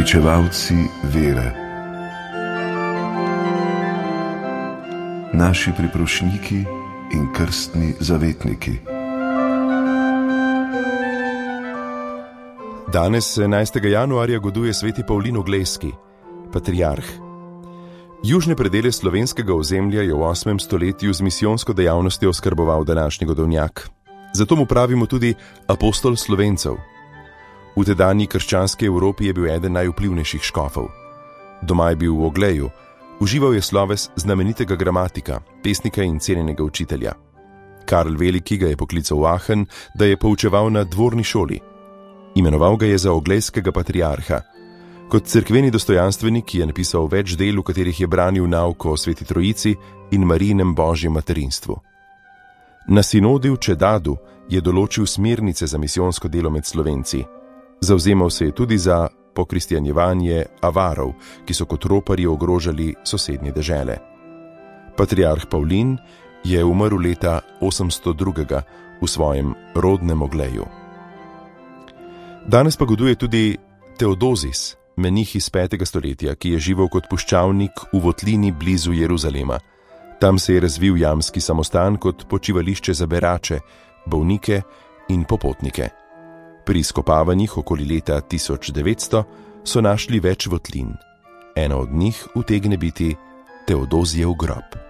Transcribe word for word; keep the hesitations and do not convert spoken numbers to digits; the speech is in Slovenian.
Pričevalci vere. Naši priprošniki in krstni zavetniki. Danes, enajstega januarja, goduje sveti Pavlin Oglejski, patriarh. Južne predele slovenskega ozemlja je v osmem stoletju z misijonsko dejavnostjo oskrboval današnji godovnjak. Zato mu pravimo tudi apostol Slovencev. V tedanji krščanski Evropi je bil eden najvplivnejših škofov. Doma je bil v Ogleju, užival je sloves znamenitega gramatika, pesnika in cenjenega učitelja. Karl Veliki ga je poklical v Aachen, da je poučeval na dvorni šoli. Imenoval ga je za oglejskega patriarha. Kot cerkveni dostojanstvenik je napisal več del, v katerih je branil nauko o Sveti Trojici in Marijinem božjem materinstvu. Na sinodi v Čedadu je določil smernice za misijonsko delo med Slovenci. Zavzemal se je tudi za pokristjanjevanje avarov, ki so kot roparji ogrožali sosednje dežele. Patriarh Pavlin je umrl leta osemsto dva v svojem rodnem Ogleju. Danes pa goduje tudi Teodozis, menih iz petega stoletja, ki je živel kot puščavnik v votlini blizu Jeruzalema. Tam se je razvil jamski samostan kot počivališče za berače, bolnike in popotnike. Pri izkopavanjih okoli leta tisoč devetsto so našli več votlin. Ena od njih utegne biti Teodozijev grob.